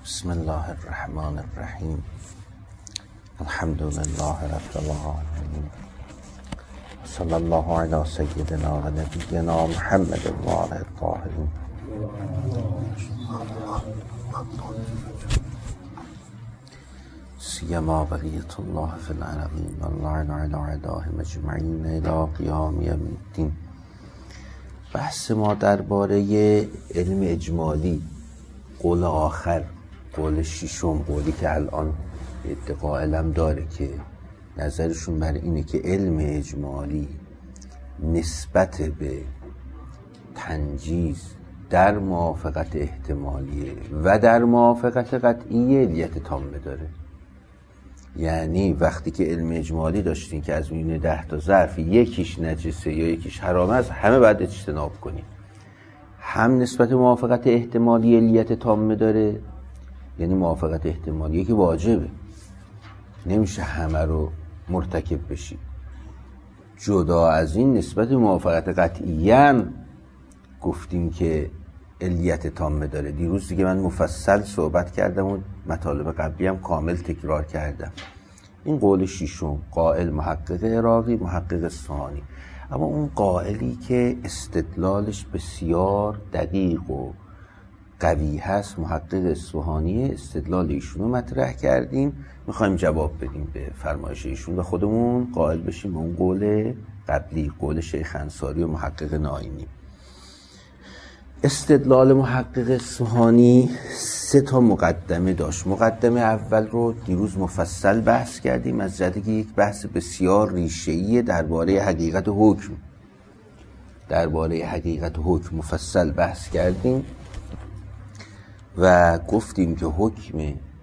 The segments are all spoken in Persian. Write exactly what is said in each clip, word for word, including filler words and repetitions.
بسم الله الرحمن الرحیم. الحمد لله رب العالمین. صلی الله علی سیدنا و نبینا محمد و آله الطاهرین. سیما بقیت الله فی العالمین و اللعن علی اعدائهم اجمعین الی قیام یوم الدین. بحث ما درباره علم اجمالی، قول آخر، قول ششم، قولی که الان ادعا علم داره که نظرشون بر اینه که علم اجمالی نسبت به تنجیز در موافقت احتمالیه و در موافقت قطعیه علیت تامه داره. یعنی وقتی که علم اجمالی داشتین که از میون ده تا ظرف یکیش نجسه یا یکیش حرامه است، همه باید اجتناب کنیم. هم نسبت موافقت احتمالی علیت تامه داره، یعنی موافقت احتمالیه که واجبه، نمیشه همه رو مرتکب بشی. جدا از این نسبت موافقت قطعیه هم گفتیم که علیت تامه داره. دیروز دیگه من مفصل صحبت کردم و مطالب قبلی هم کامل تکرار کردم. این قول ششم، قائل محقق عراقی، محقق اصفهانی. اما اون قائلی که استدلالش بسیار دقیق و قوی هست، محقق اصفهانی، استدلال ایشونو مطرح کردیم، میخوایم جواب بدیم به فرمایش ایشون و خودمون قائل بشیم به اون قول قبلی، قول شیخ انصاری و محقق ناینی. استدلال محقق اصفهانی سه تا مقدمه داشت. مقدمه اول رو دیروز مفصل بحث کردیم، از جهتی که یک بحث بسیار ریشه‌ای درباره حقیقت حکم درباره حقیقت حکم مفصل بحث کردیم و گفتیم که حکم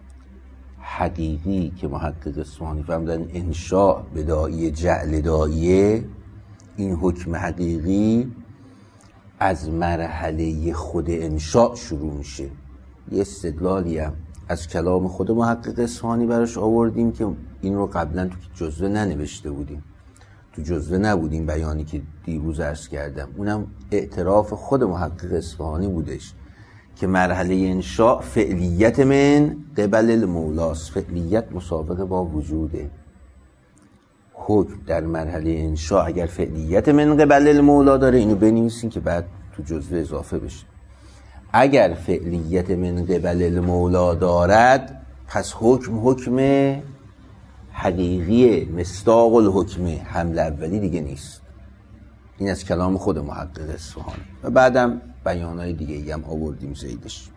حقیقی که محقق اصفهانی فهمیدن انشاء بداعی جعل داعیه، این حکم حقیقی از مرحله خود انشاء شروع میشه. یه استدلالی هم از کلام خود محقق اصفهانی براش آوردیم که این رو قبلا تو جزوه ننوشته بودیم، تو جزوه نبودیم، بیانی که دیروز عرض کردم اونم اعتراف خود محقق اصفهانی بودش که مرحله انشاء فعلیت من قبل المولاست. فعلیت مسابقه با وجوده. حکم در مرحله انشاء اگر فعلیت من قبل المولا داره، اینو بنویسین که بعد تو جزوه اضافه بشه. اگر فعلیت من قبل المولا دارد، پس حکم حکم حقیقیه، مصداق الحکم، حمل اولی دیگه نیست. این از کلام خود محقق اصفهانی و بعدم بیانای دیگه هم آوردیم زیدش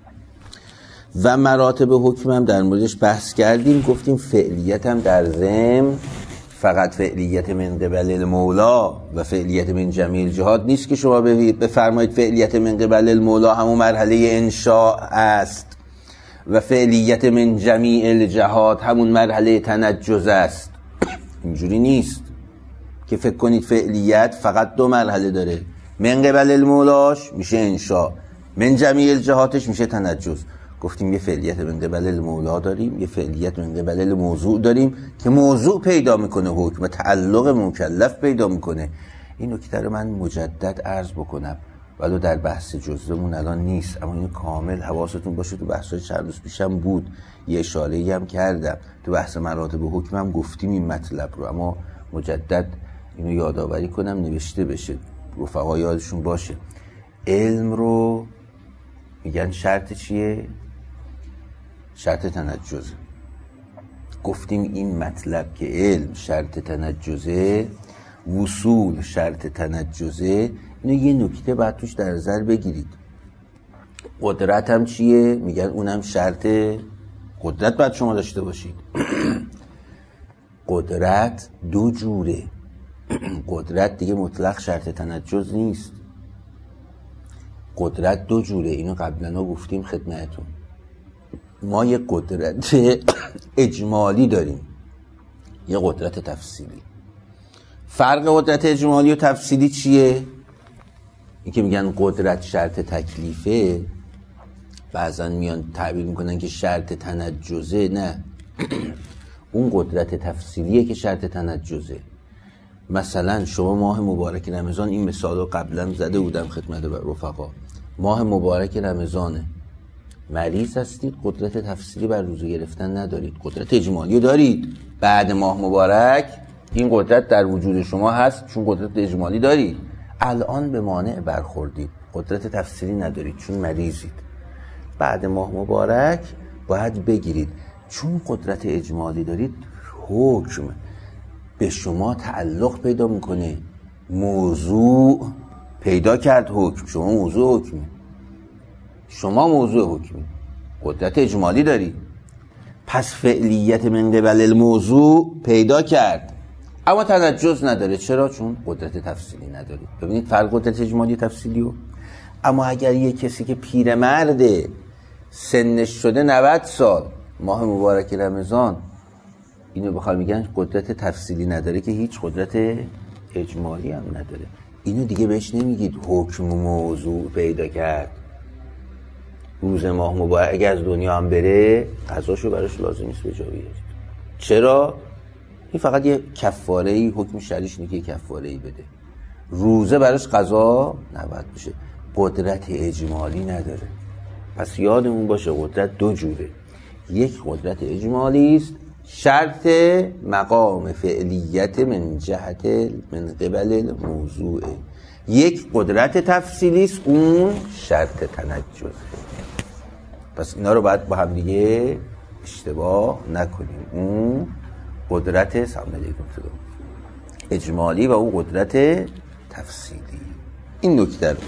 و مراتب حکم هم در موردش بحث کردیم. گفتیم فعلیت هم در ضمن فقط فعلیت من قبل المولا و فعلیت من جمیع الجهات نیست که شما بفرمایید فعلیت من قبل المولا همون مرحله انشاء است و فعلیت من جمیع الجهات همون مرحله تنجز است. اینجوری نیست که فکر کنید فعلیت فقط دو مرحله داره، من قبل المولاش میشه انشاء، من جمیع الجهاتش میشه تنجز. گفتیم یه فعلیت من قبل المولا داریم، یه فعلیت من قبل الموضوع داریم که موضوع پیدا میکنه حکم، تعلق مکلف پیدا میکنه. این نکته رو من مجدد عرض بکنم ولو در بحث جزومون الان نیست، اما این کامل حواستون باشه. تو بحثای چند روز پیشم بود، یه اشاره‌ای هم کردم، تو بحث مراتب حکم هم گفتیم این مطلب رو، اما مجدد اینو یادآوری کنم نوشته بشه، رفقا یادشون باشه. علم رو میگن شرط چیه؟ شرط تنجزه. گفتیم این مطلب که علم شرط تنجزه، وصول شرط تنجزه، اینو یه نکته باید توش در نظر بگیرید. قدرت هم چیه؟ میگن اونم شرط قدرت باید شما داشته باشید. قدرت دو جوره. قدرت دیگه مطلق شرط تنجز نیست. قدرت دو جوره، اینو قبلا گفتیم خدمتتون. ما یه قدرت اجمالی داریم، یه قدرت تفصیلی. فرق قدرت اجمالی و تفصیلی چیه؟ این که میگن قدرت شرط تکلیفه، بعضا میان تعبیر میکنن که شرط تنجزه. نه، اون قدرت تفصیلیه که شرط تنجزه. مثلا شما ماه مبارک رمضان، این مثال رو قبلا زده بودم خدمت رفقا، ماه مبارک رمضانه مریض هستید، قدرت تفصیلی بر روزه گرفتن ندارید، قدرت اجمالی دارید. بعد ماه مبارک این قدرت در وجود شما هست چون قدرت اجمالی دارید. الان به مانع برخوردید، قدرت تفصیلی ندارید چون مریضید. بعد ماه مبارک باید بگیرید چون قدرت اجمالی دارید، حکم به شما تعلق پیدا میکنه، موضوع پیدا کرد، حکم شما موضوع حکمی، شما موضوع حکمی، قدرت اجمالی دارید، پس فعلیت من قبل الموضوع پیدا کرد اما تنجز نداره. چرا؟ چون قدرت تفصیلی ندارید. ببینید فرق قدرت اجمالی و تفصیلی رو. اما اگر یه کسی که پیرمرده، سنش شده نود سال، ماه مبارک رمضان، اینو بخوام میگن قدرت تفصیلی نداره که هیچ قدرت اجمالی هم نداره. اینو دیگه بهش نمیگید حکم موضوع پیدا کرد. روز ماه مبارک اگه از دنیا هم بره قضاشو براش لازم نیست به جا بیارید. چرا؟ این فقط یه کفاره‌ای، حکم شرعیش اینه که کفاره‌ای بده. روزه براش قضا نباید بشه، قدرت اجمالی نداره. پس یادمون باشه قدرت دو جوره، یک قدرت اجمالی است، شرط مقام فعلیت من جهت من قبل الموضوع، یک قدرت تفصیلی است، اون شرط تنجز. پس اینا رو باید با هم دیگه اشتباه نکنیم. اون قدرت سمنه اجمالی و اون قدرت تفصیلی. این نکته رو.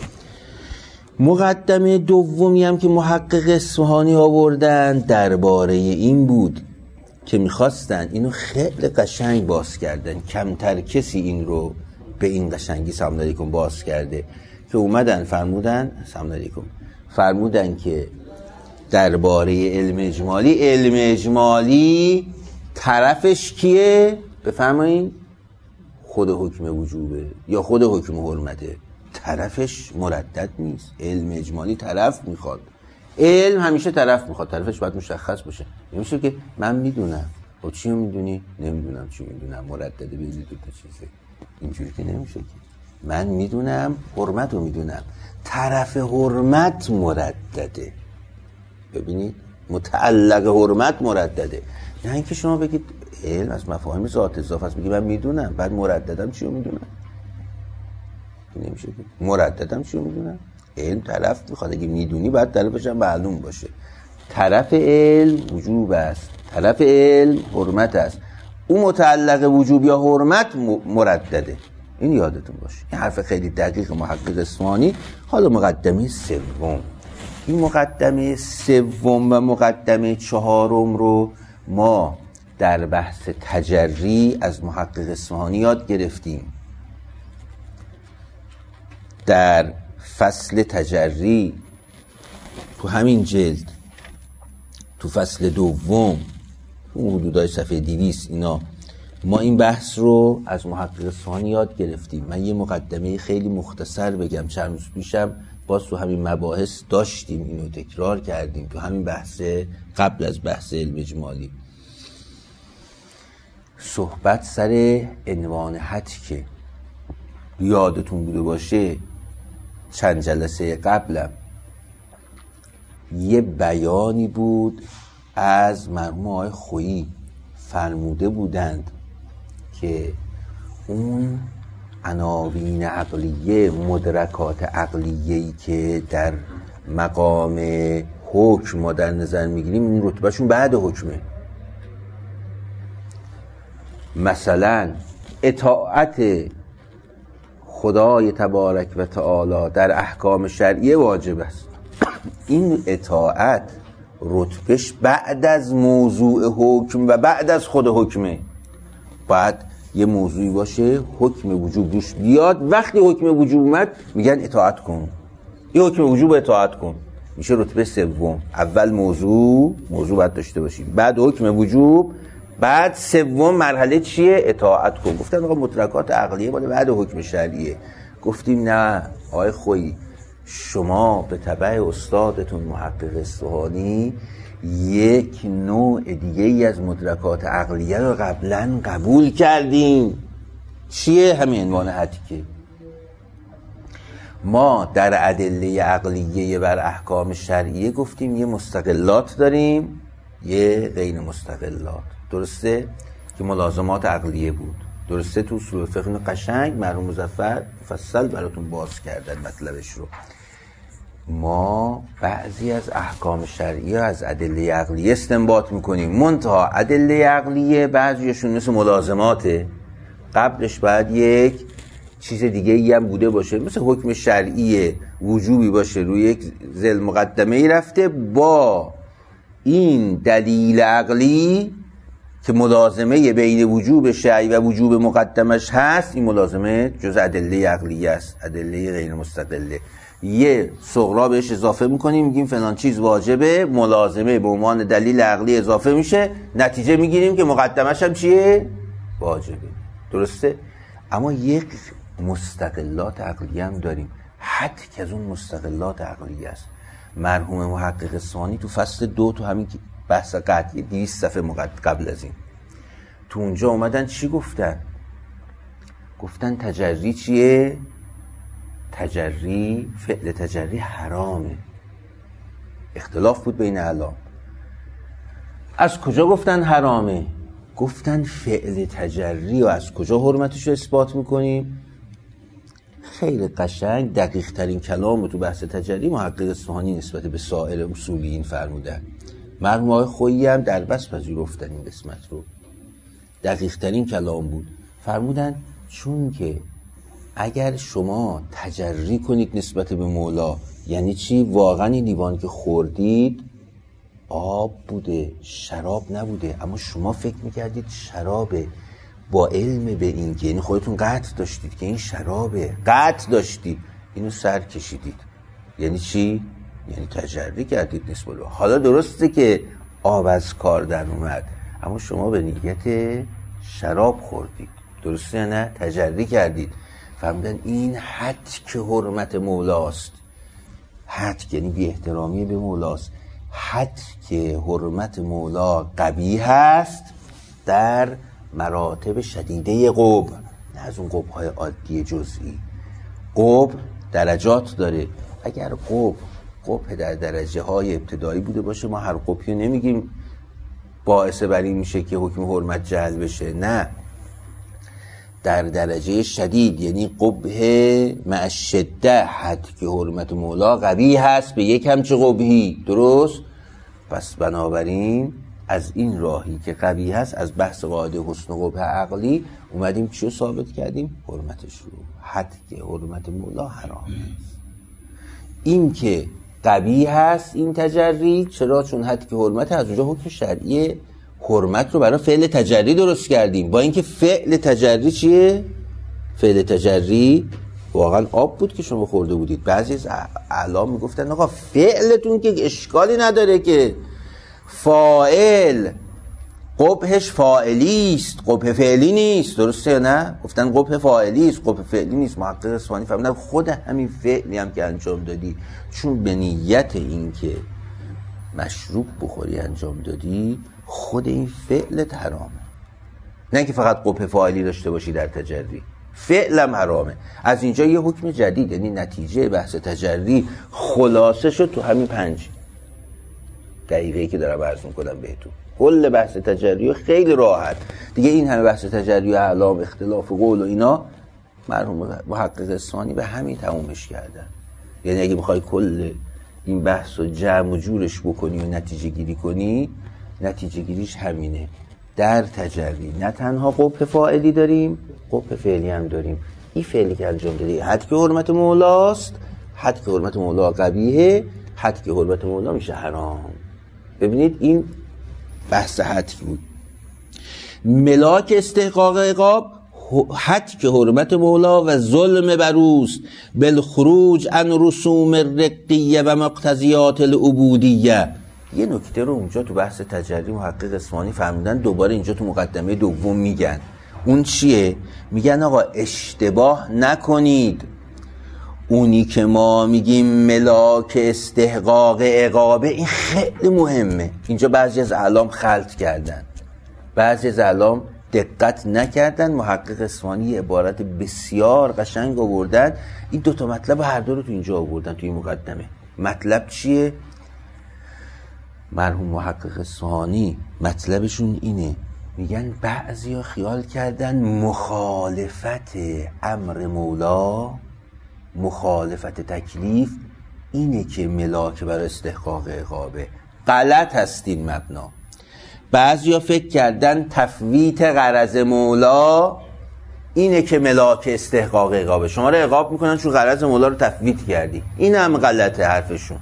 مقدمه دومی هم که محقق اصفهانی آوردن درباره این بود که میخواستن اینو خیلی قشنگ باز کردن، کمتر کسی این رو به این قشنگی سلام علیکم باز کرده، که اومدن فرمودن سلام علیکم فرمودن که درباره علم اجمالی، علم اجمالی طرفش کیه؟ بفرمایید. خود حکم وجوبه یا خود حکم حرمته، طرفش مردد نیست. علم اجمالی طرف میخواد، علم همیشه طرف میخواد، طرفش باید مشخص باشه. نمیشه که من میدونم. با چی رو میدونی؟ نمیدونم چی میدونم، مردده بین دو تا چیزه. اینجوری که نمیشه که من میدونم حرمت رو میدونم، طرف حرمت مردده. ببینید متعلق حرمت مردده، نه اینکه شما بگید علم از مفاهیم ذات اضافه است، میگی من میدونم بعد مرددم چی رو میدونم. نمیشه که مرددم چی رو میدونم. علم طرف میخواد، اگه میدونی باید طرفش هم معلوم باشه. طرف علم وجوب است، طرف علم حرمت است، اون متعلق وجوب یا حرمت مردده. این یادتون باشه. این حرف خیلی دقیق محقق اصفهانی. حالا مقدمه سوم، این مقدمه سوم و مقدمه چهارم رو ما در بحث تجری از محقق اصفهانی یاد گرفتیم. در فصل تجری تو همین جلد، تو فصل دوم، اون حدودای صفحه دویست، اینا ما این بحث رو از محقق اصفهانی یاد گرفتیم. من یه مقدمه خیلی مختصر بگم. چند روز پیشم باز تو همین مباحث داشتیم، اینو تکرار کردیم تو همین بحث قبل از بحث علم اجمالی. صحبت سر عنوان حد که یادتون بوده باشه چند جلسه قبلم یه بیانی بود از مرحوم آقای خویی، فرموده بودند که اون عناوین عقلیه، مدرکات عقلیه‌ای که در مقام حکم ما در نظر میگیریم، این رتبهشون بعد حکمه. مثلا اطاعت خدای تبارک و تعالی در احکام شرعیه واجب است. این اطاعت رتبهش بعد از موضوع حکم و بعد از خود حکمه. باید یه موضوعی باشه حکم وجوب روش بیاد، وقتی حکم وجوب اومد میگن اطاعت کن، این حکم وجوب اطاعت کن، میشه رتبه سوم. اول موضوع موضوع باید داشته باشیم، بعد حکم وجوب، بعد سوم مرحله چیه؟ اطاعت کن. گفتن آقا مدرکات عقلیه مال بعد حکم شرعیه. گفتیم نه آقای خویی، شما به تبع استادتون محقق اصفهانی یک نوع دیگه ای از مدرکات عقلیه رو قبلا قبول کردیم. چیه؟ همین عنوان حدی که ما در ادله عقلیه بر احکام شرعیه گفتیم یه مستقلات داریم یه غیر مستقلات، درسته؟ که ملازمات عقلیه بود، درسته؟ تو اصول فقه قشنگ مرحوم مظفر مفصل براتون باز کردن مطلبش رو. ما بعضی از احکام شرعیه از ادله عقلیه استنباط میکنیم، منتها ادله عقلیه بعضیشون مثل ملازماته، قبلش باید یک چیز دیگه ای هم بوده باشه، مثل حکم شرعی وجوبی باشه، روی یک ذیل مقدمه ای رفته با این دلیل عقلی که ملازمه بین وجوب شرعی و وجوب مقدمش هست، این ملازمه جز ادله عقلیه است، ادله غیر مستقله. یه صغرا بهش اضافه میکنیم، میگیم فلان چیز واجبه، ملازمه به عنوان دلیل عقلی اضافه میشه، نتیجه میگیریم که مقدمش هم چیه؟ واجبه، درسته؟ اما یک مستقلات عقلیه هم داریم، حتی که از اون مستقلات عقلیه است. مرحوم محقق ثانی تو فصل دو تو همین بحث قطعی دویست صفحه قبل از این تو اونجا اومدن چی گفتن؟ گفتن تجری چیه؟ تجری، فعل تجری حرامه. اختلاف بود بین علام. از کجا گفتن حرامه؟ گفتن فعل تجری و از کجا حرمتش رو اثبات میکنیم؟ خیلی قشنگ دقیق ترین کلام رو تو بحث تجری محقق اصفهانی نسبت به سایر اصولیین فرمودن. مرحوم آقای خویی هم در بس پذیرفتن این قسمت رو، دقیق ترین کلام بود. فرمودن چون که اگر شما تجری کنید نسبت به مولا، یعنی چی؟ واقعا این لیوان که خوردید آب بوده، شراب نبوده، اما شما فکر میکردید شرابه، با علم به این که، یعنی خودتون قطع داشتید که این شرابه، قطع داشتید، اینو سر کشیدید، یعنی چی؟ یعنی تجری کردید نسبت به. حالا درسته که آب از کار در اومد، اما شما به نیت شراب خوردید، درسته یا نه؟ تجری کردید. فهمیدن این حد که حرمت مولاست، حد یعنی بی احترامی به مولاست، حد که حرمت مولا قبیح هست در مراتب شدیده قبح، نه از اون قبح های عادی جزئی. قبح درجات داره. اگر قبح قبح در درجه های ابتدایی بوده باشه، ما هر قبحی نمیگیم باعث بر این میشه که حکم حرمت جعل بشه، نه، در درجه شدید، یعنی قبح مع شده، حد که حرمت مولا قبیح هست به یک همچه قبحی، درست؟ پس بنابراین از این راهی که قبیح هست، از بحث قاعده حسن و قبح عقلی اومدیم چی رو ثابت کردیم؟ حرمتش رو. حد که حرمت مولا حرام هست. این که قبیح هست این تجری، چرا؟ چون حد که حرمت، از اونجا حکم شرعی حرمت رو برای فعل تجری درست کردیم، با اینکه فعل تجری چیه؟ فعل تجری واقعا آب بود که شما خورده بودید. بعضی از اعلام میگفتن آقا فعلتون که اشکالی نداره، که فاعل قبحش فاعلی است، قبح فعلی نیست، درسته یا نه؟ گفتن قبح فاعلی است، قبح فعلی نیست. محقق اصفهانی فهمیدن خود همین فعلی هم که انجام دادی، چون به نیت این که مشروب بخوری انجام دادی، خود این فعلت حرامه، نه که فقط قبح فاعلی داشته باشی در تجری، فعلم حرامه. از اینجا یه حکم جدید، یعنی نتیجه بحث تجری خلاصه شد تو همین پنج دقیقه‌ای که دارم عرض می‌کنم بهتون. کل بحث تجری خیلی راحت دیگه، این همه بحث تجری و اعلام اختلاف و قول و اینا مرحوم محقق اصفهانی به همین تمومش کردن. یعنی اگه بخوای کل این بحث رو جمع و جورش بکنی و نتیجه گیری کنی، نتیجه گیریش همینه. در تجری نه تنها قبح فاعلی داریم، قبح فعلی هم داریم. این فعلی که انجام دادی حد که حرمت مولاست، حد که حرمت مولا قبیحه، حد که حرمت مولا میشه حرام. ببینید این بحث حد بود. ملاک استحقاق عقاب حد که حرمت مولا و ظلم بروست، بالخروج عن رسوم الرقیه و مقتضیات العبودیه. یه نکته رو اونجا تو بحث تجری محقق اصفهانی فرمودن، دوباره اینجا تو مقدمه دوم میگن. اون چیه؟ میگن آقا اشتباه نکنید، اونی که ما میگیم ملاک استحقاق عقابه، این خیلی مهمه. اینجا بعضی از اعلام خلط کردن، بعضی از اعلام دقت نکردن. محقق اصفهانی عبارت بسیار قشنگ آوردن، این دوتا مطلب هر دو رو تو اینجا آوردن تو این مقدمه. مطلب چیه؟ مرحوم محقق اصفهانی مطلبشون اینه، میگن بعضیا خیال کردن مخالفت امر مولا، مخالفت تکلیف اینه که ملاک برای استحقاق عقابه. غلط هست این مبنا. بعضیا فکر کردن تفویت غرض مولا اینه که ملاک استحقاق عقابه. شما رو عقاب میکنن چون غرض مولا رو تفویت کردی. این هم غلطه حرفشون،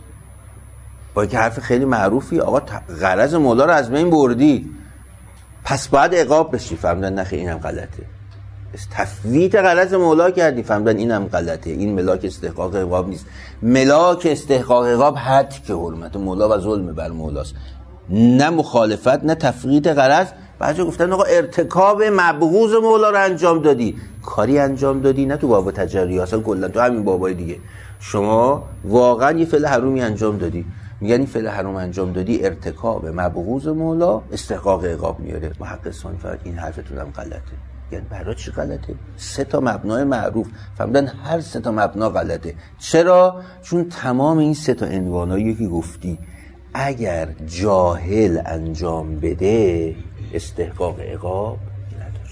با اینکه حرف خیلی معروفی. آقا غرض مولا رو از بین بردی پس باید عقاب بشی. فهمدن نخی اینم غلطه. تفویت غرض مولا کردی، فهمدن اینم غلطه. این ملاک استحقاق عقاب نیست. ملاک استحقاق عقاب حد که حرمت مولا و ظلم بر مولاست، نه مخالفت نه تفویت غرض. بعضی گفتن آقا ارتکاب مبغوض مولا رو انجام دادی، کاری انجام دادی، نه تو باب تجری، اصلا کلا تو همین بابای دیگه شما واقعا یه فعل حرومی انجام دادی. میگن این فعل حرام انجام دادی، ارتکاب مبغوض مولا استحقاق عقاب میاره. محقق اصفهانی فرد این حرفتون هم غلطه. یعنی برای چی غلطه؟ سه تا مبنای معروف. فهمیدن هر سه تا مبنا غلطه. چرا؟ چون تمام این سه تا عنوانایی که گفتی اگر جاهل انجام بده استحقاق عقاب نداره.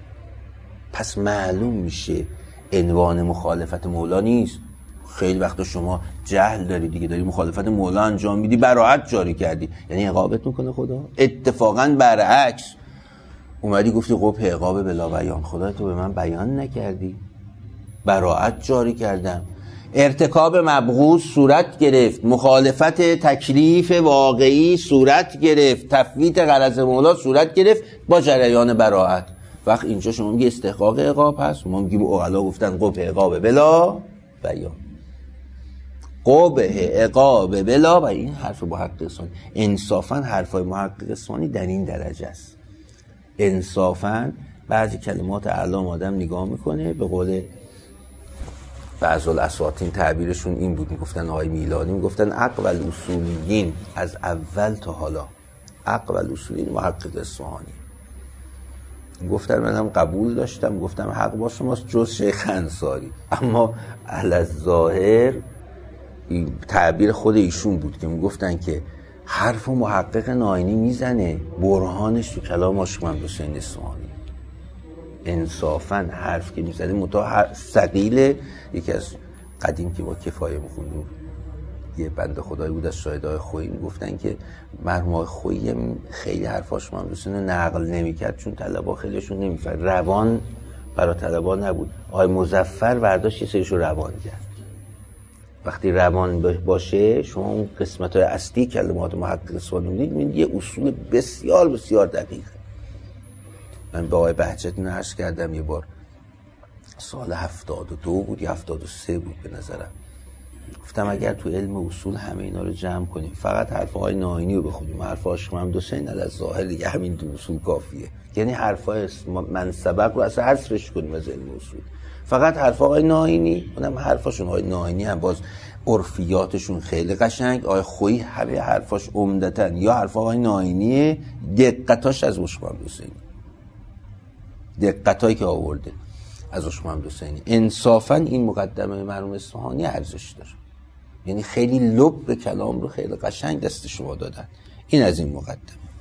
پس معلوم میشه عنوان مخالفت مولا نیست. خیلی وقتا شما جهل داری دیگه، داری مخالفت مولا انجام میدی، براءت جاری کردی، یعنی عقابت میکنه خدا. اتفاقا برعکس اومدی گفتی قبح عقاب بلا بیان، خدا تو به من بیان نکردی، براءت جاری کردم. ارتکاب مبغوض صورت گرفت، مخالفت تکلیف واقعی صورت گرفت، تفویت غرض مولا صورت گرفت با جریان براءت. وقت اینجا شما میگی استحقاق عقاب هست، ما میگیم اوغلا گفتن قبح عقاب بلا بیان، قبح عقاب بلا. و این حرف محقق اصفهانی انصافا حرفای محقق اصفهانی در این درجه است. انصافا بعضی کلمات اعلام آدم نگاه میکنه، به قول بعض الاساطین تعبیرشون این بود، میگفتن آقای میلانی میگفتن عقل الاصولیین، از اول تا حالا عقل الاصولیین محقق اصفهانی. گفتن منم قبول داشتم، گفتم حق با شماست جز شیخ انصاری، اما الظاهر تعبیر خود ایشون بود که میگفتن که حرف محقق ناینی میزنه، برهانش تو کلام عاشق محمد حسین اصفهانی. انصافا حرف که میزنه متا ثقیله. یکی از قدیم که با کفایه بخوندیم یه بنده خدایی بود از شاهدای خویی، میگفتن که مرحوم خویی خیلی حرفاش محمد حسین رو نقل نمیکرد چون طلبا خیلیشون نمیفهمید، روان برای طلبا نبود. آقای مظفر برداشت یه سریشو روان کرد. وقتی روان باشه شما اون قسمت‌های اصلی کلمات محقق اصفهانی می‌دید، می‌بینید یه اصول بسیار بسیار دقیقه. من به آقای بهجت نشر کردم یه بار، سال هفتاد و دو بود یا هفتاد و سه بود به نظرم، گفتم اگر تو علم اصول همه اینا رو جمع کنیم، فقط حرف‌های ناینی رو بخونیم، حرف عاشق محمد حسین الظاهر دیگه همین دو اصول کافیه. یعنی حرف‌های من سبق رو اصلا حذفش کنیم از علم اصول، فقط حرف آقای ناینی، اونم حرفاشون آقای ناینی هم باز عرفیاتشون خیلی قشنگ. آقای خویی همه حرفاش عمدتاً یا حرف آقای ناینیه، دقتاش از عاشق محمد حسینی، دقتایی که آورده از عاشق محمد حسینی. انصافاً این مقدمه مرحوم اصفهانی ارزش داره، یعنی خیلی لب به کلام رو خیلی قشنگ دست شما دادن. این از این مقدمه.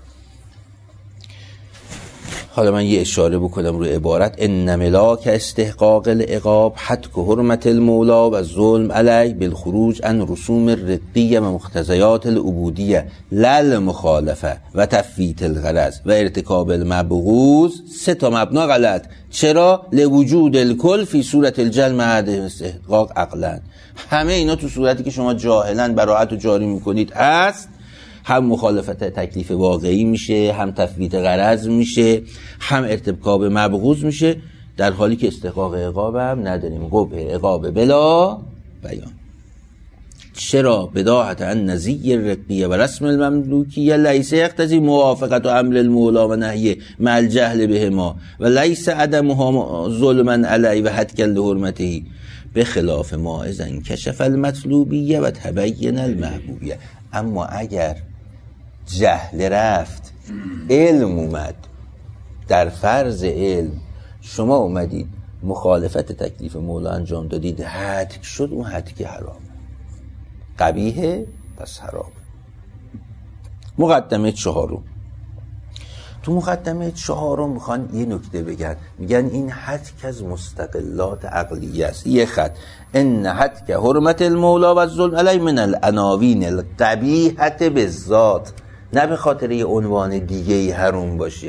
حالا من یه اشاره بکنم روی عبارت ان ملاک استحقاق العقاب حتک حرمت المولا و ظلم علی بالخروج عن رسوم الرقیه و مقتضیات العبودیه لل مخالفه و تفویت الغرض و ارتکاب المبغوض. سه تا مبنا غلط. چرا؟ لوجود الکل فی صورت الجلم عدم استحقاق عقلا. همه اینا تو صورتی که شما جاهلا براءت رو جاری میکنید هست، هم مخالفت تکلیف واقعی میشه، هم تفویت غرض میشه، هم ارتکاب مبغوض میشه، در حالی که استحقاق عقاب هم نداریم. قبح عقاب بلا بیان. چرا؟ بداهت ان نزی الرقیه و رسم المملوکیه لیس یقتضی موافقت و امر المولا و نهیه مع الجهل بهما و لیس عدمها ظلما علی و حتکا لحرمته به خلاف ما اذن کشف المطلوبیه و تبین المحبوبیه. اما اگر جهل رفت علم اومد، در فرض علم شما اومدید مخالفت تکلیف مولا انجام دادید، حتک شد، اون حتک حرام، قبیحه پس حرام. مقدمه چهارم. تو مقدمه چهارم میخوان یه نکته بگن، میگن این حتک از مستقلات عقلیه است. یه خط ان حتک حرمت المولا و الظلم علی من العناوین القبیحة بالذات، نه به خاطر یه عنوان دیگه حرام باشه،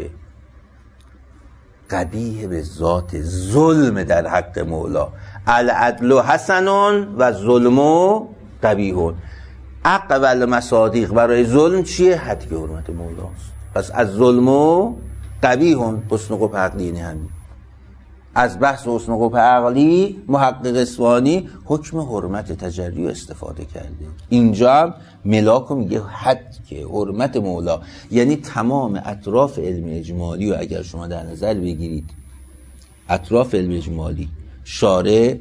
قبیح به ذات، ظلم در حق مولا. العدل حسن و ظلم قبیح. اقوال مصادیق برای ظلم چیه؟ حتک حرمت مولاست. پس از ظلم قبیح حسن قبح عقلی، یعنی همین. از بحث حسن قبح عقلی محقق اصفهانی حکم حرمت تجری استفاده کرده. اینجا هم ملاک میگه حتک حرمت مولا، یعنی تمام اطراف علم اجمالی و اگر شما در نظر بگیرید اطراف علم اجمالی شارع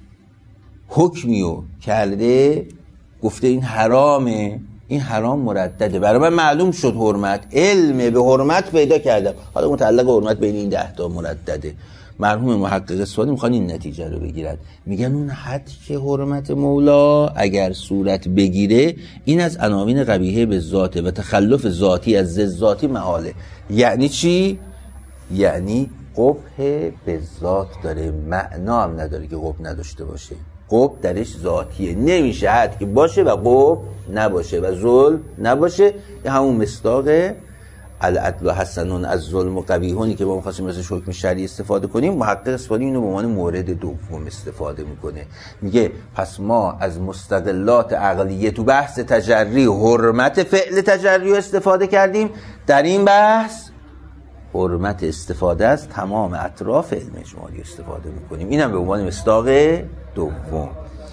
حکمیو کرده، گفته این حرامه، این حرام مردده، برای من معلوم شد حرمت، علم به حرمت پیدا کردم، حالا متعلق حرمت بین این ده تا مردده. مرحوم محقق اصفهانی میخوان این نتیجه رو بگیرن، میگن اون حد که حرمت مولا اگر صورت بگیره این از عناوین قبیحه به ذاته و تخلف ذاتی از ذاتی محاله. یعنی چی؟ یعنی قبح به ذات داره، معنا هم نداره که قبح نداشته باشه. قبح درش ذاتیه، نمیشه حد که باشه و قبح نباشه و ظلم نباشه. این همون مصداق العدل حسنون از ظلم و قبیحونی که ما می‌خواستیم ازش حکم شرعی استفاده کنیم. محقق اصفهانی اینو به عنوان مورد دوم استفاده میکنه، میگه پس ما از مستقلات عقلیه تو بحث تجری حرمت فعل تجری استفاده کردیم، در این بحث حرمت استفاده از تمام اطراف علم اجمالی استفاده میکنیم. اینم به عنوان مصداق دوم.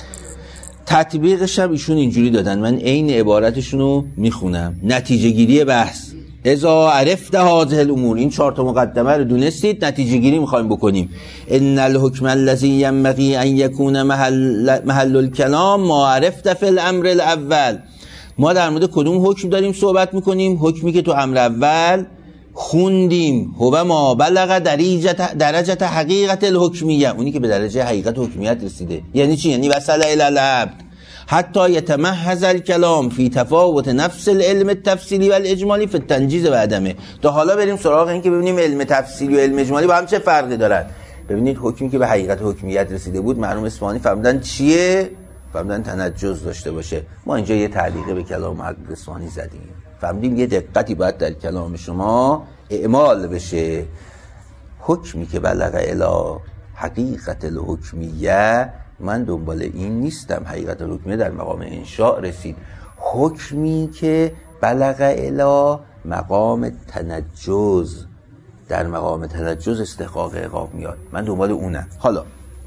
تطبیقش هم ایشون اینجوری دادن، من عین عبارتشون رو میخونم. نتیجه گیری بحث: اذا عرفت هذه الامور، این چهار تا مقدمه رو دونستید، نتیجه گیری میخوایم بکنیم. ان الحکم الذی ينبغي ان یکون محل محل الكلام ما عرفت فی الامر الاول. ما در مورد کدوم حکم داریم صحبت میکنیم؟ حکمی که تو امر اول خوندیم، هو ما بلغ درجه درجه حقیقت الحکمیه، اونی که به درجه حقیقت حکمیت رسیده. یعنی چی؟ یعنی وصل الی العبد حتی یتمحض الکلام فی تفاوت نفس العلم التفصیلی و الاجمالی فی التنجیز و عدمه. تا حالا بریم سراغ این که ببینیم علم تفصیلی و علم اجمالی با هم چه فرقی دارن. ببینید حکمی که به حقیقت حکمیت رسیده بود، مرحوم اصفهانی فهمیدن چیه؟ فهمیدن تنجز داشته باشه. ما اینجا یه تعلیقه به کلام محقق اصفهانی زدیم، فهمیدیم یه دقتی باید در کلام شما اعمال بشه. حکمی که بلغ الی حقیقت الحکمیه، من دنبال این نیستم حقیقت الحکمیه در مقام انشاء رسید. حکمی که بلغ الی مقام تنجز، در مقام تنجز استحقاق عقاب میاد، من دنبال اونم. حالا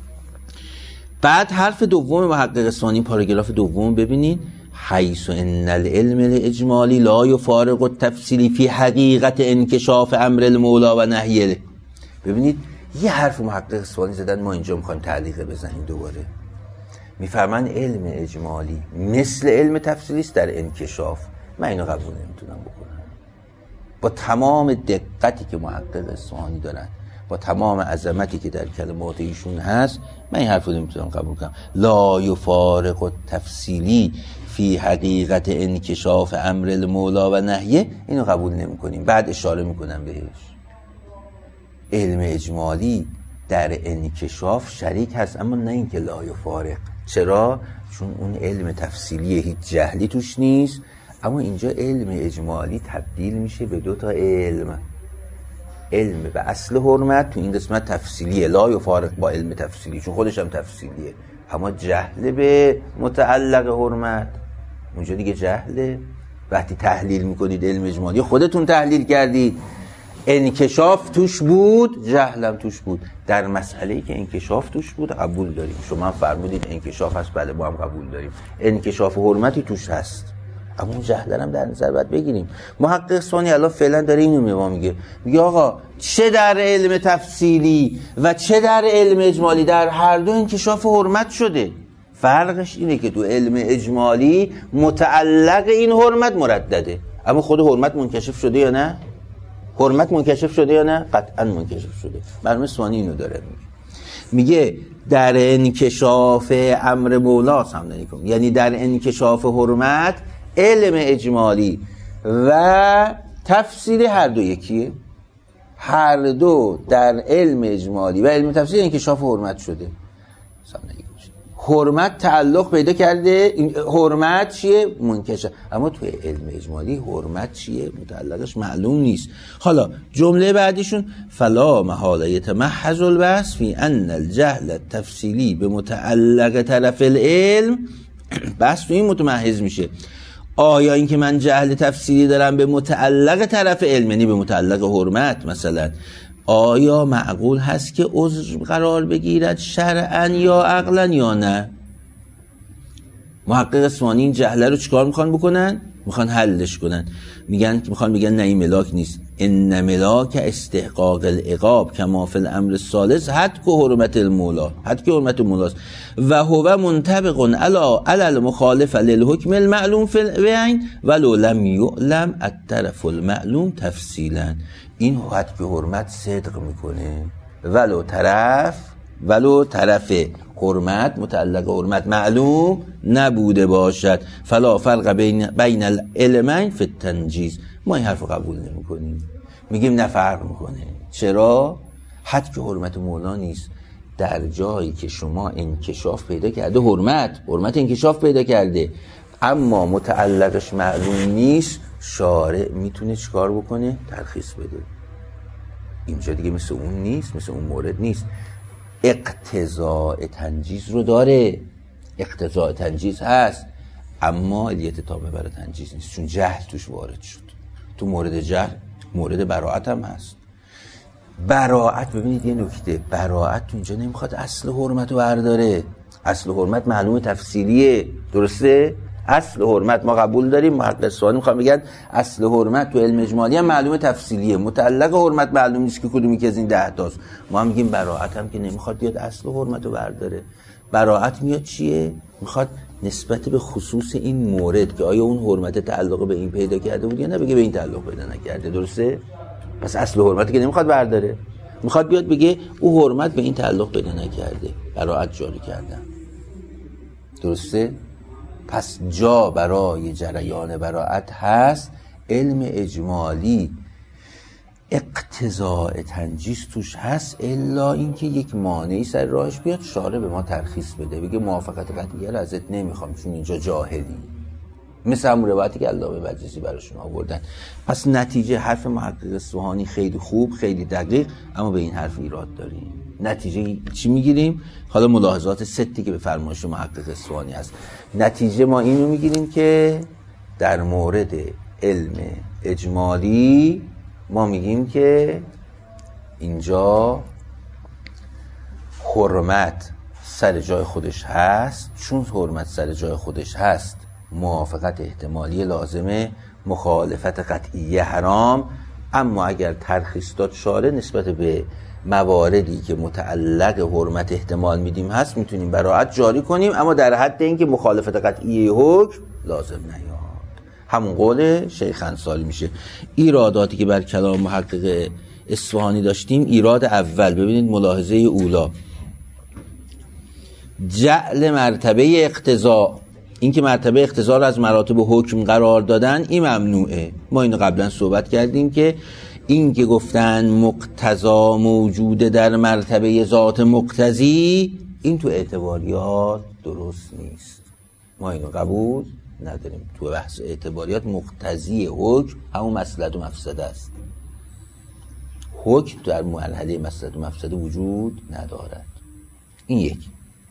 بعد حرف دوم محقق اصفهانی، پاراگراف دوم ببینید: حیث ان العلم الاجمالی لا یفارق التفصیلی فی حقیقت انکشاف امر المولا و نهیه. ببینید یه حرف محقق اصفهانی زدن، ما اینجا میخوایم تعلیق بزنیم دوباره. میفرمان علم اجمالی مثل علم تفصیلی است در انکشاف. من اینو قبول نمیتونم بکنم، با تمام دقتی که محقق اصفهانی دارن، با تمام عظمتی که در کلمات ایشون هست، من این حرف رو نمیتونم قبول کنم. لا یفارق التفصیلی فی حقیقت انکشاف امر المولا و نهیه، اینو قبول نمیکنیم. بعد اشاره میکنم بهش. علم اجمالی در انکشاف شریک هست، اما نه اینکه لا یفارق. چرا؟ چون اون علم تفصیلی هیچ جهلی توش نیست، اما اینجا علم اجمالی تبدیل میشه به دو تا علم. علم به اصل حرمت تو این قسمت تفصیلیه، لا یفارق با علم تفصیلی، چون خودش هم تفصیلیه. اما جهل به متعلق حرمت، اونجا دیگه جهله. وقتی تحلیل میکنید علم اجمالی، خودتون تحلیل کردید، انکشاف توش بود، جهلم توش بود. در مسئله‌ای که انکشاف توش بود قبول داریم. شما فرمودید انکشاف هست، بله ما هم قبول داریم. انکشاف حرمتی توش هست، اما اون جهل هم در نظر باید بگیریم. محقق اصفهانی الان فعلا داره اینو به ما میگه، میگه آقا چه در علم تفصیلی و چه در علم اجمالی، در هر دو انکشاف حرمت شده. فرقش اینه که تو علم اجمالی متعلق این حرمت مردده، اما خود حرمت منکشف شده یا نه؟ حرمت منکشف شده یا نه؟ قطعا منکشف شده. مرحوم اصفهانی اینو داره میگه، میگه در انکشاف امر مولاست هم نکنم، یعنی در انکشاف حرمت علم اجمالی و تفسیر هر دو یکیه، هر دو در علم اجمالی و علم تفسیر انکشاف حرمت شده. حرمت تعلق پیدا کرده، حرمت چیه؟ منکشف. اما توی علم اجمالی حرمت چیه؟ متعلقش معلوم نیست. حالا جمله بعدیشون فلا محاله یتمحض البحث فی ان الجهل التفصیلی به متعلق طرف العلم. بحث تو این متمحض میشه، آیا این که من جهل تفصیلی دارم به متعلق طرف علم، یعنی به متعلق حرمت مثلا، آیا معقول هست که عذر قرار بگیرد شرعاً یا عقلاً یا نه؟ محقق اصفهانی این جهله رو چیکار میخوان بکنن؟ میخوان حلش کنن. میگن میخوان بگن نه این ملاک نیست، ان ملاک استحقاق العقاب کما فی الامر الثالث حد که حرمت المولا، حد که حرمت مولاست و هو منطبق علی علی المخالف للحکم المعلوم فی العین ولو لم یعلم الطرف المعلوم تفصیلا. این حد که حرمت صدق میکنه ولو طرف ولو طرف حرمت متعلق حرمت معلوم نبوده باشد. فلا فرق بین بین العلمین فی التنجیز. ما این حرف قبول نمی کنیم، میگیم نه فرق میکنه. چرا؟ حد که حرمت مولا نیست. در جایی که شما انکشاف پیدا کرده، حرمت حرمت انکشاف پیدا کرده اما متعلقش معلوم نیست، شارع میتونه چیکار بکنه؟ ترخیص بده. اینجا دیگه مثل اون نیست، مثل اون مورد نیست. اقتضاء تنجیز رو داره، اقتضاء تنجیز هست اما علیت تابع برای تنجیز نیست، چون جهل توش وارد شد. تو مورد جهل مورد براعت هم هست. براعت، ببینید یه نکته، براعت تو اینجا نمیخواد اصل حرمت رو برداره. اصل حرمت معلوم تفصیلیه، درسته؟ اصل حرمت ما قبول داریم، محقق اصفهانی میخوام بگن اصل حرمت تو علم اجمالی هم معلوم تفصیلیه، متعلق حرمت معلوم نیست که کدومی که از این ده تاست. ما هم میگیم براعت هم که نمیخواد بیاد اصل حرمت رو برداره. براعت میاد چیه؟ میخواد نسبت به خصوص این مورد که آیا اون حرمت تعلق به این پیدا کرده بود یا نه، بگه به این تعلق پیدا نکرده، درسته؟ پس اصل حرمتی که نمیخواد برداره، میخواد بیاد بگه او حرمت به این تعلق پیدا نکرده، براعت جاری کردن، درسته؟ پس جا برای جریان براعت هست. علم اجمالی اقتضاء تنجیز توش هست، الا اینکه یک مانعی سر راهش بیاد شارع به ما ترخیص بده، بگه موافقت قطعیه رو ازت نمیخوام چون اینجا جاهلی، مثل همون روایتی که علامه مجلسی براشون آوردن. پس نتیجه حرف محقق اصفهانی خیلی خوب، خیلی دقیق، اما به این حرف ایراد داریم. نتیجه چی میگیریم؟ حالا ملاحظات ستی که به فرمایش محقق اصفهانی هست. نتیجه ما اینو میگیریم که در مورد علم اجمالی ما میگیم که اینجا حرمت سر جای خودش هست. چون حرمت سر جای خودش هست، موافقت احتمالی لازمه، مخالفت قطعیه حرام. اما اگر ترخیص داد شارع نسبت به مواردی که متعلق حرمت احتمال میدیم هست، میتونیم براعت جاری کنیم، اما در حد اینکه مخالفت قطعیه حکم لازم نیاد. همون قول شیخ انصاری میشه. ایراداتی که بر کلام محقق اصفهانی داشتیم، ایراد اول ببینید ملاحظه اولا، جعل مرتبه اقتضا، این که مرتبه اقتضا رو از مراتب حکم قرار دادن، این ممنوعه. ما اینو قبلا صحبت کردیم که این که گفتن مقتضا موجوده در مرتبه ذات مقتضی، این تو اعتباریات درست نیست. ما اینو قبول نداریم. تو بحث اعتباریات مقتضی حکم همون مصلحت و مفسده است. حکم در مرحله مصلحت و مفسده وجود ندارد. این یک.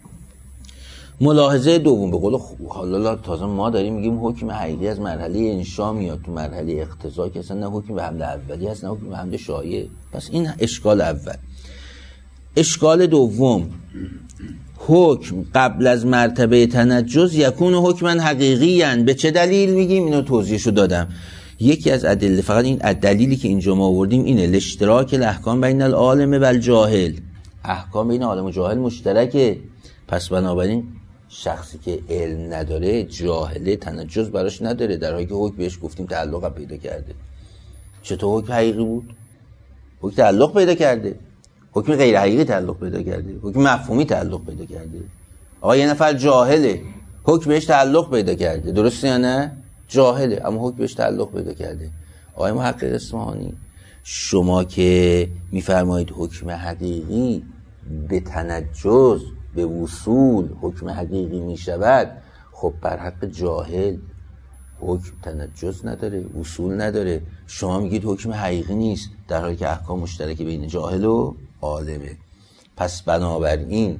ملاحظه دوم، به قول حالا تازه ما داریم میگیم حکم حقیقی از مرحله انشا میاد تو مرحله اقتضا، که اصلا نه حکم به حمل اولی هست نه حکم به حمل شایع. پس این اشکال اول. اشکال دوم، حکم قبل از مرتبه تنجز یکون حکما حقیقیاً. به چه دلیل میگیم؟ اینو توضیحشو دادم. یکی از ادله، فقط این دلیلی که اینجا ما آوردیم اینه، الاشتراک الاحکام بین العالم و الجاهل. احکام بین عالم و جاهل مشترکه. پس بنابراین شخصی که علم نداره، جاهله، تنجز براش نداره، در حالی که حکم بهش گفتیم تعلق پیدا کرده. چطور حکم حقیقی بود؟ حکم تعلق پیدا کرده، حکم غیر حقیقی تعلق پیدا کرده، حکم مفهومی تعلق پیدا کرده. آقا یه نفر جاهله، حکم بهش تعلق پیدا کرده، درسته یا نه؟ جاهله اما حکم بهش تعلق پیدا کرده. آقای محقق اصفهانی، شما که میفرمایید حکم حقیقی به تنجز به وصول حکم حقیقی میشود، خب بر حق جاهل حکم تنجز نداره، وصول نداره، شما میگید حکم حقیقی نیست، در حالی که احکام مشترک بین جاهل و عالمه. پس بنابراین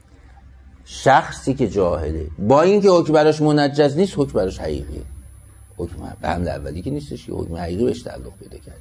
شخصی که جاهله با اینکه حکم براش منجز نیست، حکم براش حقیقیه. حکم به حمل اولی که نیستش که حکم حقیقی بهش تعلق پیدا کرده.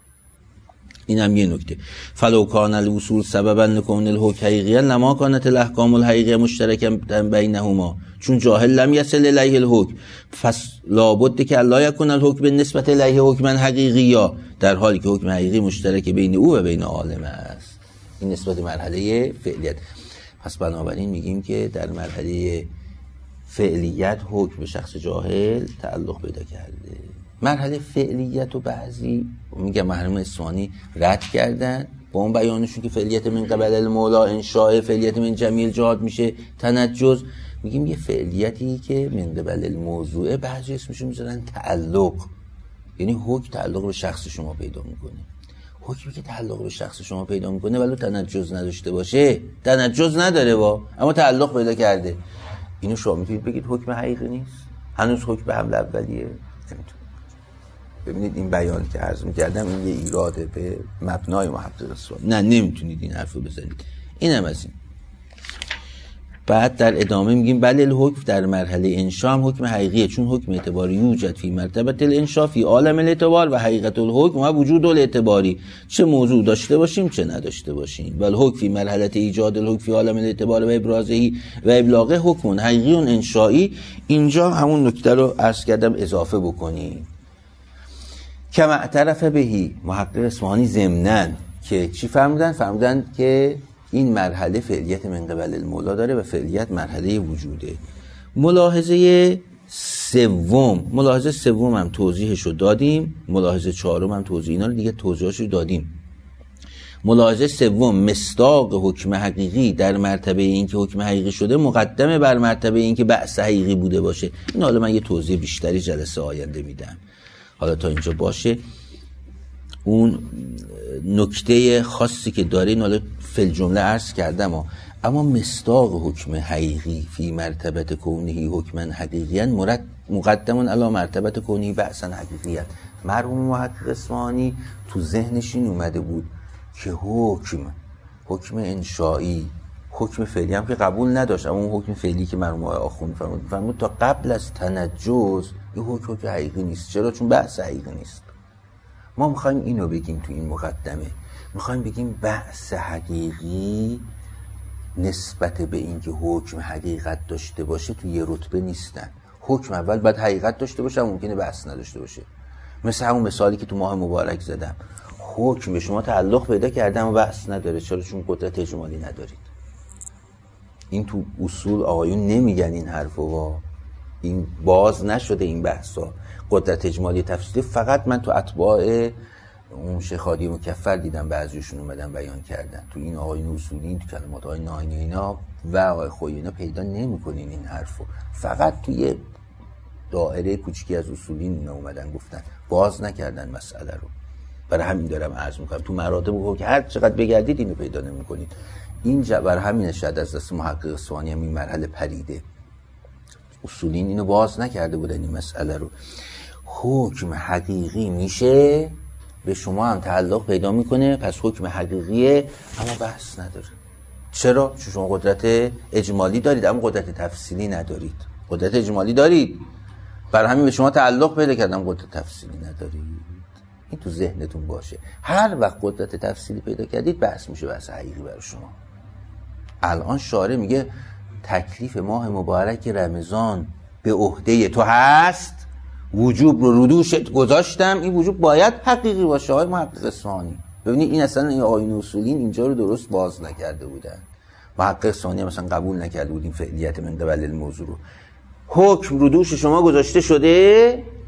این هم یه نکته. فلو کان الوصول سببا لکون الحکم حقیقیا لما کانت الاحکام الحقیقیه مشترکا بینهما، چون جاهل لم یصل الیه الحکم، پس لابد که الا یکون الحکم بالنسبه الیه حکما حقیقیا، در حالی که حکم حقیقی مشترک بین او و بین عالم است. این نسبت مرحله فعلیت. پس بنابراین میگیم که در مرحله فعلیت حکم به شخص جاهل تعلق پیدا کرده. مرحله فعلیت و بعضی میگم محرم اصفهانی رد کردن با اون بیانشون که فعلیت من قبل المولا انشاء، فعلیت من جمیع الجهات میشه تنجز. میگیم یه فعلیتی که من قبل الموضوع، بعضی اسمشون میذارن تعلق، یعنی حکم تعلق به شخص شما پیدا میکنه. حکمی که تعلق به شخص شما پیدا میکنه ولو تنجز نداشته باشه، تنجز نداره با اما تعلق پیدا کرده، اینو شما میتونید بگید حکم حقیقی نیست، هنوز حکم به حمل اولیه. ببینید این بیان که عرض می‌کردم این یه ایراده به مبنای محقق اصفهانی، نه نمیتونید این حرفو بزنید. این هم از این. بعد در ادامه میگیم بله الحکم در مرحله انشاء هم حکم حقیقیه، چون حکم اعتباری یوجد فی مرتبه الانشاء فی عالم الاعتبار و حقیقت الحکم و وجود الاعتباری، چه موضوع داشته باشیم چه نداشته باشیم. بل حکم فی مرحله ایجاد الحکم فی عالم الاعتبار و ابرازه و ابلاغه حکم حقیقی و انشایی. اینجا همون نکته رو عرض کردم اضافه بکنیم که معترف بهی محقق اصفهانی ضمناً که چی فرمودن؟ فرمودن که این مرحله فعلیت من قبل المولا داره و فعلیت مرحله وجوده. ملاحظه سوم، ملاحظه سوم هم توضیحشو دادیم، ملاحظه چهارم هم توضیح، اینا رو دیگه توضیحشو دادیم. ملاحظه سوم، مصداق حکم حقیقی در مرتبه این که حکم حقیقی شده مقدمه بر مرتبه این که بحث حقیقی بوده باشه. این حالا من یه توضیح بیشتری جلسه آینده میدم، حالا تا اینجا باشه. اون نکته خاصی که داره این حالا فی الجمله عرض کردم، اما مصداق حکم حقیقی فی مرتبه کونهی حکما حقیقیاً مرد مقدمون علی مرتبه کونهی بحثا حقیقیاً. مرحوم محقق اصفهانی تو ذهنش این اومده بود که حکم حکم انشایی حکم فعلی هم که قبول نداشت، اما اون حکم فعلی که مرحوم آخوند فرمود فرمود تا قبل از تنجز این حکم حکم حقیقی نیست. چرا؟ چون بحث حقیقی نیست. ما میخوایم اینو بگیم تو این مقدمه، میخوایم بگیم بحث حقیقی نسبت به اینکه حکم حقیقت داشته باشه تو یه رتبه نیستن. حکم اول باید حقیقت داشته باشه، ممکنه بحث نداشته باشه. مثل همون مثالی که تو ماه مبارک زدم، حکم به شما تعلق پیدا کرده اما بحث نداره. چرا؟ چون قدرت اجمالی ندارید. این تو اصول آقایون نمیگن این حرفو، این باز نشده این بحثا. قدرت اجمالی تفصیلی فقط من تو اتباع اون شیخ هادی مکفر دیدم بعضیشون اومدن بیان کردن. تو این آقایون اصولی، تو کلمات آقای ناینی اینا و آقای خویی اینا پیدا نمی‌کنین این حرفو. فقط توی دایره کوچیکی از اصولین اینا اومدن گفتن، باز نکردن مسئله رو. برای همین دارم عرض می‌کنم تو مراتب که هر چقدر بگردید اینو پیدا نمی‌کنید. این برای همین شاید از دست محقق اصفهانی هم این مرحله پریده. اصولین اینو باز نکرده بودن این مسئله رو. حکم حقیقی میشه به شما هم تعلق پیدا میکنه، پس حکم حقیقیه اما بحث نداره. چرا؟ چون شما قدرت اجمالی دارید اما قدرت تفصیلی ندارید. قدرت اجمالی دارید، برای همین به شما تعلق پیدا کردم، قدرت تفصیلی ندارید. این تو ذهنتون باشه. هر وقت قدرت تفصیلی پیدا کردید بحث میشه بحث حقیقی برای شما. الان شارع میگه تکلیف ماه مبارک رمضان به عهده تو هست، وجوب رو ردوشت گذاشتم، این وجوب باید حقیقی باشه. های محقق اصفهانی ببینید این اصلا این آیین اصولین اینجا رو درست باز نکرده بودن. محقق اصفهانی مثلا قبول نکرده بودیم فعلیت من قبل الموضوع رو. حکم ردوش شما گذاشته شده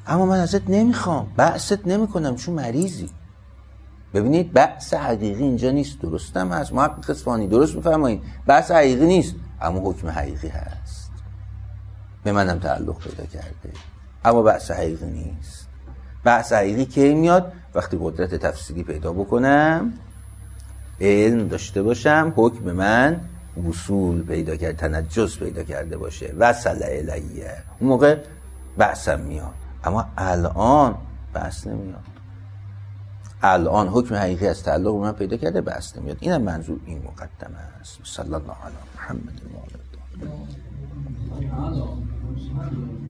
اما من ازت نمیخوام، بحثت نمیکنم چون مریضی. ببینید بحث حقیقی اینجا نیست. درستم هست محقق اصفهانی، درست میفرمایید، بحث حقیقی نیست اما حکم حقیقی هست، به منم تعلق پیدا کرده، اما بحث حقیقی نیست. بحث حقیقی کی میاد؟ وقتی قدرت تفسیری پیدا بکنم، علم داشته باشم، حکم من وصول پیدا کرده، تنجس پیدا کرده باشه، وصل الیه، اون موقع بحثم میاد. اما الان بحث نمیاد. الان حکم حقیقی از تعلق من پیدا کرده، بحث نمیاد. اینم منظور این مقدمه است. صلی الله علی محمد و آله.